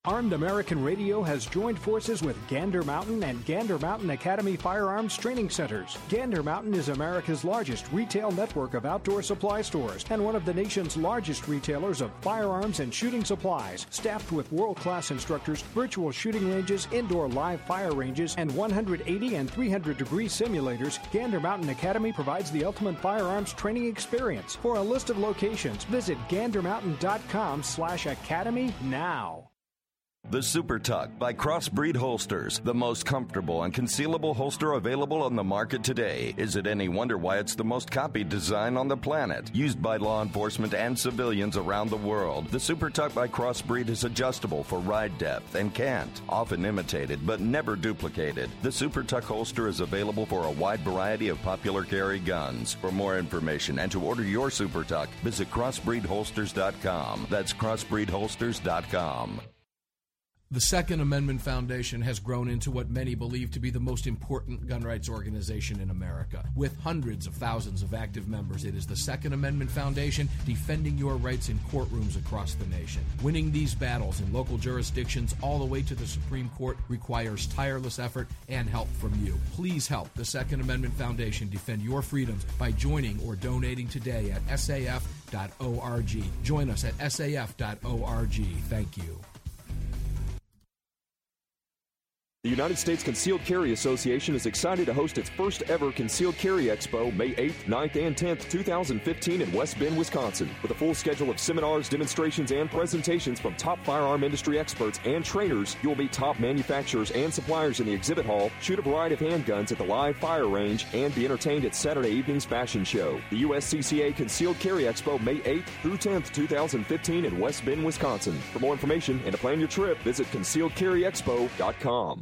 Armed American Radio has joined forces with Gander Mountain and Gander Mountain Academy Firearms Training Centers. Gander Mountain is America's largest retail network of outdoor supply stores and one of the nation's largest retailers of firearms and shooting supplies. Staffed with world-class instructors, virtual shooting ranges, indoor live fire ranges, and one hundred eighty and three hundred degree simulators, Gander Mountain Academy provides the ultimate firearms training experience. For a list of locations, visit gander mountain dot com slash academy now. The Super Tuck by Crossbreed Holsters, the most comfortable and concealable holster available on the market today. Is it any wonder why it's the most copied design on the planet? Used by law enforcement and civilians around the world, the Super Tuck by Crossbreed is adjustable for ride depth and cant, often imitated but never duplicated. The Super Tuck holster is available for a wide variety of popular carry guns. For more information and to order your Super Tuck, visit crossbreed holsters dot com. That's crossbreed holsters dot com. The Second Amendment Foundation has grown into what many believe to be the most important gun rights organization in America. With hundreds of thousands of active members, it is the Second Amendment Foundation defending your rights in courtrooms across the nation. Winning these battles in local jurisdictions all the way to the Supreme Court requires tireless effort and help from you. Please help the Second Amendment Foundation defend your freedoms by joining or donating today at S A F dot org. Join us at S A F dot org. Thank you. The United States Concealed Carry Association is excited to host its first ever Concealed Carry Expo May eighth, ninth, and tenth, twenty fifteen in West Bend, Wisconsin. With a full schedule of seminars, demonstrations, and presentations from top firearm industry experts and trainers, you will meet top manufacturers and suppliers in the exhibit hall, shoot a variety of handguns at the live fire range, and be entertained at Saturday evening's fashion show. The U S C C A Concealed Carry Expo May eighth through tenth, twenty fifteen in West Bend, Wisconsin. For more information and to plan your trip, visit concealed carry expo dot com.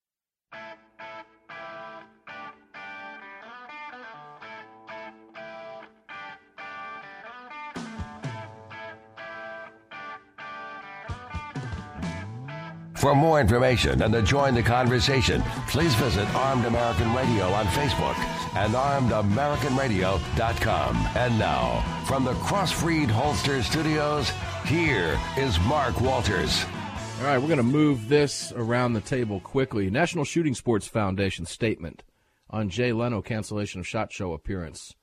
For more information and to join the conversation, please visit Armed American Radio on Facebook and armed american radio dot com. And now, from the Crossbreed Holster Studios, here is Mark Walters. All right, we're going to move this around the table quickly. National Shooting Sports Foundation statement on Jay Leno cancellation of SHOT Show appearance.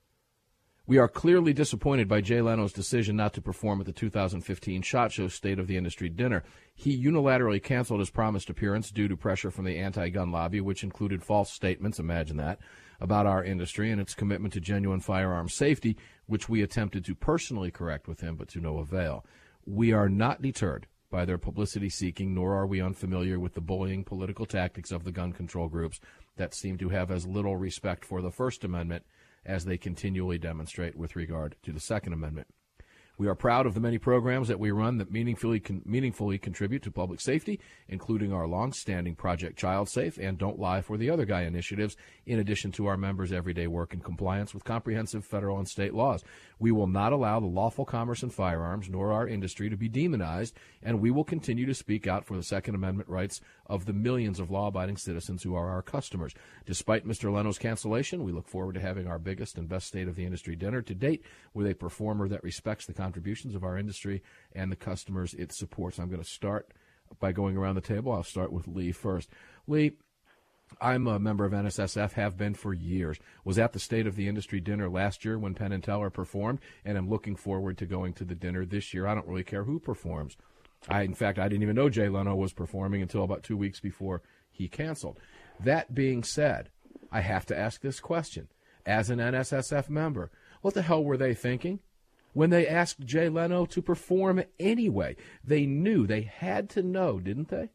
We are clearly disappointed by Jay Leno's decision not to perform at the two thousand fifteen SHOT Show State of the Industry dinner. He unilaterally canceled his promised appearance due to pressure from the anti-gun lobby, which included false statements, imagine that, about our industry and its commitment to genuine firearm safety, which we attempted to personally correct with him, but to no avail. We are not deterred by their publicity seeking, nor are we unfamiliar with the bullying political tactics of the gun control groups that seem to have as little respect for the First Amendment as they continually demonstrate with regard to the Second Amendment. We are proud of the many programs that we run that meaningfully con- meaningfully contribute to public safety, including our long-standing Project Child Safe and Don't Lie for the Other Guy initiatives, in addition to our members' everyday work in compliance with comprehensive federal and state laws. We will not allow the lawful commerce in firearms nor our industry to be demonized, and we will continue to speak out for the Second Amendment rights of the millions of law-abiding citizens who are our customers. Despite Mister Leno's cancellation, we look forward to having our biggest and best State of the Industry dinner to date with a performer that respects the contributions of our industry and the customers it supports. I'm going to start by going around the table. I'll start with Lee first. Lee, I'm a member of N S S F, have been for years. Was at the State of the Industry dinner last year when Penn and Teller performed, and I'm looking forward to going to the dinner this year. I don't really care who performs. I, in fact, I didn't even know Jay Leno was performing until about two weeks before he canceled. That being said, I have to ask this question. As an N S S F member, what the hell were they thinking when they asked Jay Leno to perform anyway? They knew, they had to know, didn't they?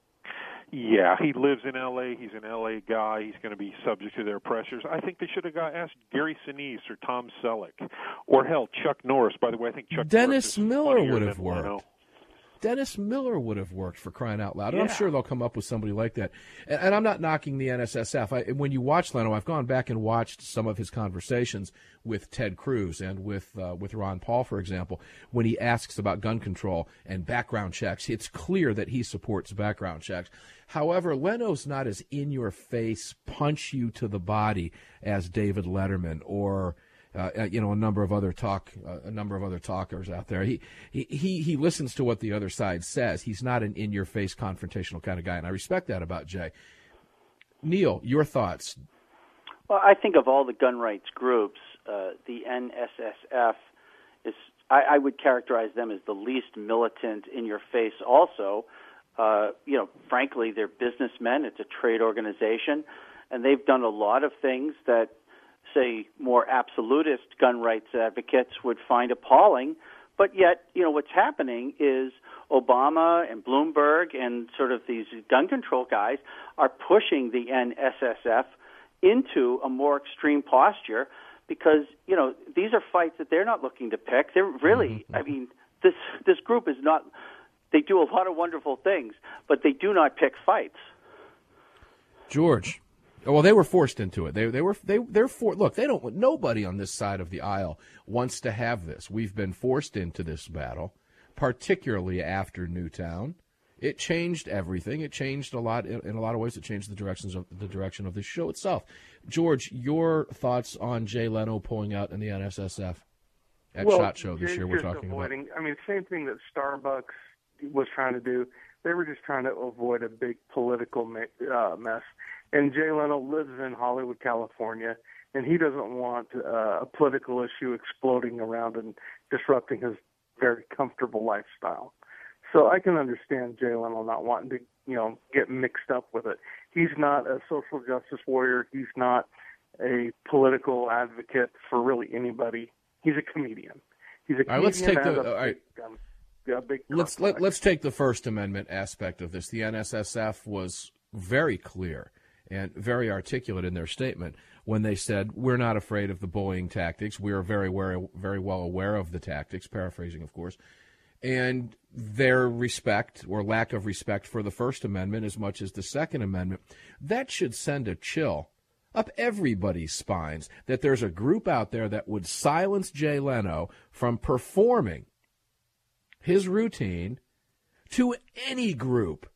Yeah, he lives in L A. He's an L A guy. He's going to be subject to their pressures. I think they should have got asked Gary Sinise or Tom Selleck, or hell, Chuck Norris. By the way, I think Chuck Dennis Norris Miller would have worked. Leno. Dennis Miller would have worked, for crying out loud. And yeah. I'm sure they'll come up with somebody like that. And, and I'm not knocking the N S S F. I, when you watch Leno, I've gone back and watched some of his conversations with Ted Cruz and with uh, with Ron Paul, for example, when he asks about gun control and background checks. It's clear that he supports background checks. However, Leno's not as in-your-face, punch-you-to-the-body as David Letterman or uh, you know, a number of other talk, uh, a number of other talkers out there. He, he he listens to what the other side says. He's not an in-your-face confrontational kind of guy, and I respect that about Jay. Neil, your thoughts? Well, I think of all the gun rights groups, uh, the N S S F is, I, I would characterize them as the least militant, in-your-face also. Uh, you know, frankly, they're businessmen. It's a trade organization, and they've done a lot of things that, say, more absolutist gun rights advocates would find appalling. But yet, you know, what's happening is Obama and Bloomberg and sort of these gun control guys are pushing the N S S F into a more extreme posture because, you know, these are fights that they're not looking to pick. They're really, I mean, this this group is not, they do a lot of wonderful things, but they do not pick fights. George. Well, they were forced into it. They they were they they're for look. They don't. Nobody on this side of the aisle wants to have this. We've been forced into this battle, particularly after Newtown. It changed everything. It changed a lot in, in a lot of ways. It changed the directions of the direction of the show itself. George, your thoughts on Jay Leno pulling out in the N S S F at well, SHOT Show this year? We're talking avoiding, about. I mean, same thing that Starbucks was trying to do. They were just trying to avoid a big political uh, mess. And Jay Leno lives in Hollywood, California, and he doesn't want uh, a political issue exploding around and disrupting his very comfortable lifestyle. So I can understand Jay Leno not wanting to, you know, get mixed up with it. He's not a social justice warrior. He's not a political advocate for really anybody. He's a comedian. He's a comedian. All right, let's take the. A all right. big, um, a big let's let, let's take the First Amendment aspect of this. The N S S F was very clear and very articulate in their statement when they said, we're not afraid of the bullying tactics. We are very, very, very well aware of the tactics, paraphrasing, of course, and their respect or lack of respect for the First Amendment as much as the Second Amendment. That should send a chill up everybody's spines that there's a group out there that would silence Jay Leno from performing his routine to any group.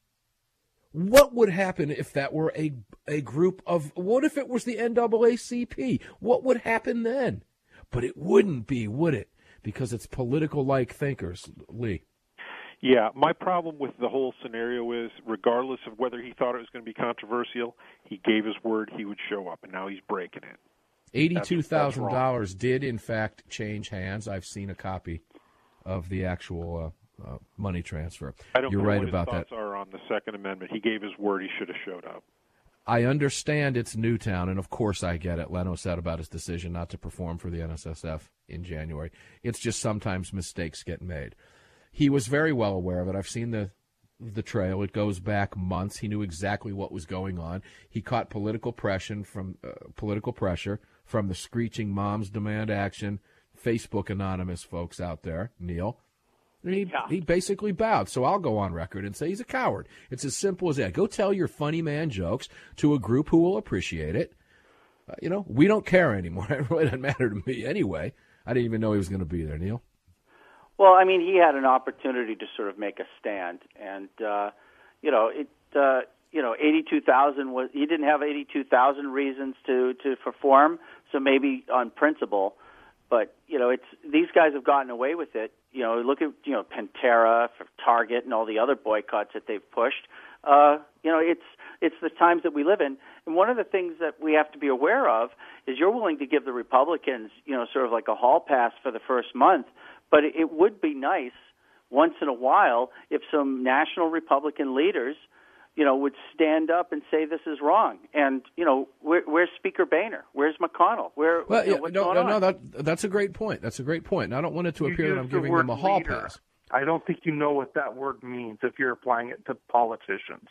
What would happen if that were a a group of, what if it was the N double A C P? What would happen then? But it wouldn't be, would it? Because it's political-like thinkers, Lee. Yeah, my problem with the whole scenario is, regardless of whether he thought it was going to be controversial, he gave his word he would show up, and now he's breaking it. eighty-two thousand dollars did, in fact, change hands. I've seen a copy of the actual uh, uh, money transfer. I don't You're know right what about his thoughts that. are on the Second Amendment. He gave his word he should have showed up. I understand it's Newtown, and of course I get it. Leno said about his decision not to perform for the N S S F in January. It's just sometimes mistakes get made. He was very well aware of it. I've seen the the trail. It goes back months. He knew exactly what was going on. He caught political pressure from uh, political pressure from the screeching moms demand action, Facebook anonymous folks out there, Neil. And he, yeah. he basically bowed. So I'll go on record and say he's a coward. It's as simple as that. Go tell your funny man jokes to a group who will appreciate it. Uh, you know, we don't care anymore. It really doesn't matter to me anyway. I didn't even know he was going to be there, Neil. Well, I mean, he had an opportunity to sort of make a stand, and uh, you know, it, uh, you know, eighty-two thousand was. He didn't have eighty-two thousand reasons to to perform, so maybe on principle. But you know, it's these guys have gotten away with it. You know, look at you know Pantera, Target, and all the other boycotts that they've pushed. Uh, you know, it's it's the times that we live in. And one of the things that we have to be aware of is you're willing to give the Republicans, you know, sort of like a hall pass for the first month. But it would be nice once in a while if some national Republican leaders, you know, would stand up and say this is wrong. And, you know, where, where's Speaker Boehner? Where's McConnell? Where, well, you know, yeah, what's no, going no, on? no, that, that's a great point. That's a great point. And I don't want it to You appear that use I'm the giving word them a hall leader. pass. I don't think you know what that word means if you're applying it to politicians.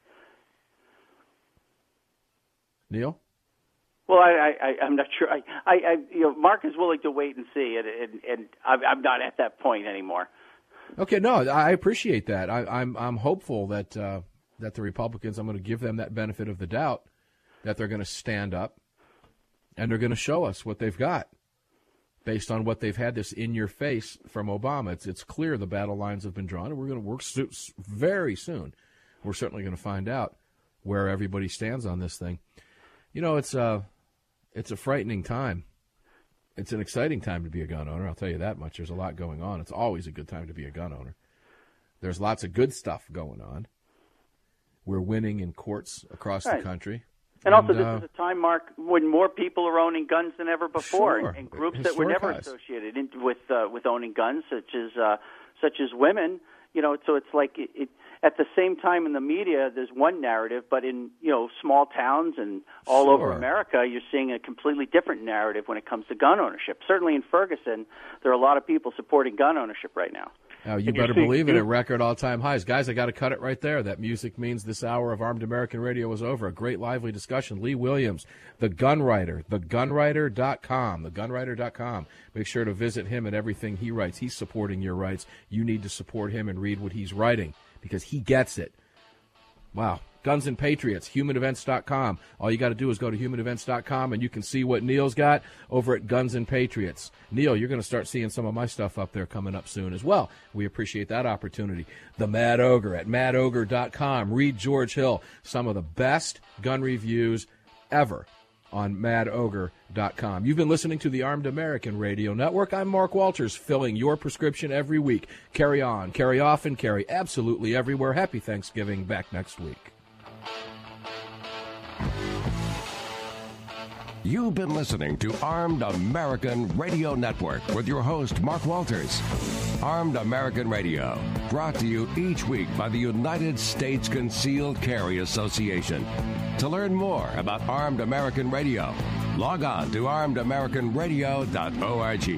Neil? Well, I, I, I'm not sure. I, I, I, you know, Mark is willing to wait and see, and, and, and I'm, I'm not at that point anymore. Okay, no, I appreciate that. I, I'm I'm hopeful that uh, that the Republicans, I'm going to give them that benefit of the doubt, that they're going to stand up and they're going to show us what they've got based on what they've had this in your face from Obama. It's it's clear the battle lines have been drawn, and we're going to work so, very soon. We're certainly going to find out where everybody stands on this thing. You know, it's a it's a frightening time. It's an exciting time to be a gun owner, I'll tell you that much. There's a lot going on. It's always a good time to be a gun owner. There's lots of good stuff going on. We're winning in courts across right. the country. And, and also, this uh, is a time, Mark, when more people are owning guns than ever before, sure. and, and groups Historic that were never highs. associated in, with uh, with owning guns, such as uh, such as women. You know, so it's like it, it, at the same time in the media, there's one narrative, but in you know small towns and all Sure. over America, you're seeing a completely different narrative when it comes to gun ownership. Certainly in Ferguson, there are a lot of people supporting gun ownership right now. Oh, you And better you're seeing believe it new- at record all-time highs. Guys, I got to cut it right there. That music means this hour of Armed American Radio is over. A great, lively discussion. Lee Williams, The Gun Writer, the gun writer dot com, the gun writer dot com. Make sure to visit him and everything he writes. He's supporting your rights. You need to support him and read what he's writing because he gets it. Wow. Guns and Patriots, human events dot com. All you got to do is go to human events dot com, and you can see what Neil's got over at Guns and Patriots. Neil, you're going to start seeing some of my stuff up there coming up soon as well. We appreciate that opportunity. The Mad Ogre at mad ogre dot com. Read George Hill, some of the best gun reviews ever on mad ogre dot com. You've been listening to the Armed American Radio Network. I'm Mark Walters, filling your prescription every week. Carry on, carry often, carry absolutely everywhere. Happy Thanksgiving. Back next week. You've been listening to Armed American Radio Network with your host, Mark Walters. Armed American Radio, brought to you each week by the United States Concealed Carry Association. To learn more about Armed American Radio, log on to armed american radio dot org.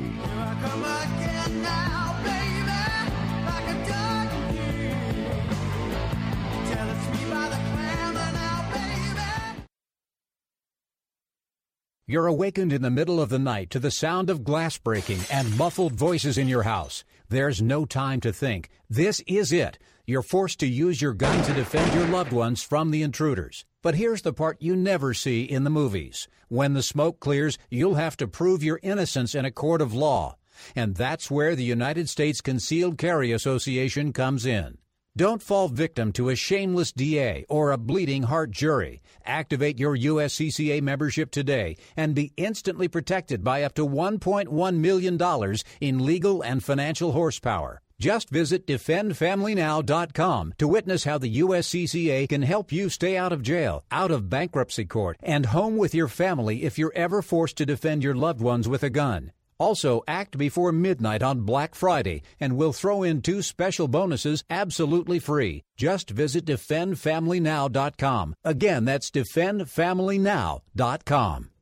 You're awakened in the middle of the night to the sound of glass breaking and muffled voices in your house. There's no time to think. This is it. You're forced to use your gun to defend your loved ones from the intruders. But here's the part you never see in the movies. When the smoke clears, you'll have to prove your innocence in a court of law. And that's where the United States Concealed Carry Association comes in. Don't fall victim to a shameless D A or a bleeding heart jury. Activate your U S C C A membership today and be instantly protected by up to one point one million dollars in legal and financial horsepower. Just visit defend family now dot com to witness how the U S C C A can help you stay out of jail, out of bankruptcy court, and home with your family if you're ever forced to defend your loved ones with a gun. Also, act before midnight on Black Friday, and we'll throw in two special bonuses absolutely free. Just visit defend family now dot com. Again, that's defend family now dot com.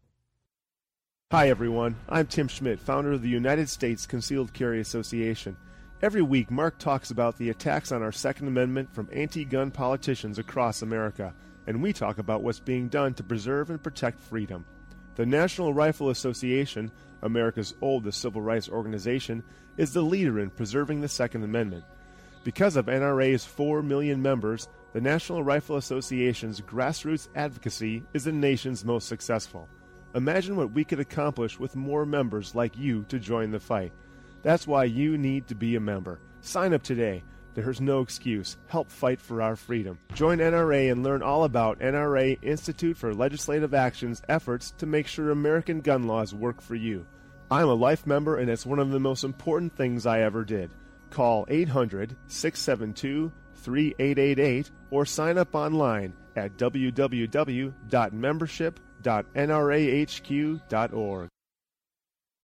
Hi, everyone. I'm Tim Schmidt, founder of the United States Concealed Carry Association. Every week, Mark talks about the attacks on our Second Amendment from anti-gun politicians across America, and we talk about what's being done to preserve and protect freedom. The National Rifle Association, America's oldest civil rights organization, is the leader in preserving the Second Amendment. Because of N R A's four million members, the National Rifle Association's grassroots advocacy is the nation's most successful. Imagine what we could accomplish with more members like you to join the fight. That's why you need to be a member. Sign up today. There's no excuse. Help fight for our freedom. Join N R A and learn all about N R A Institute for Legislative Action's efforts to make sure American gun laws work for you. I'm a life member, and it's one of the most important things I ever did. Call eight hundred, six seven two, three eight eight eight or sign up online at w w w dot membership dot n r a h q dot org.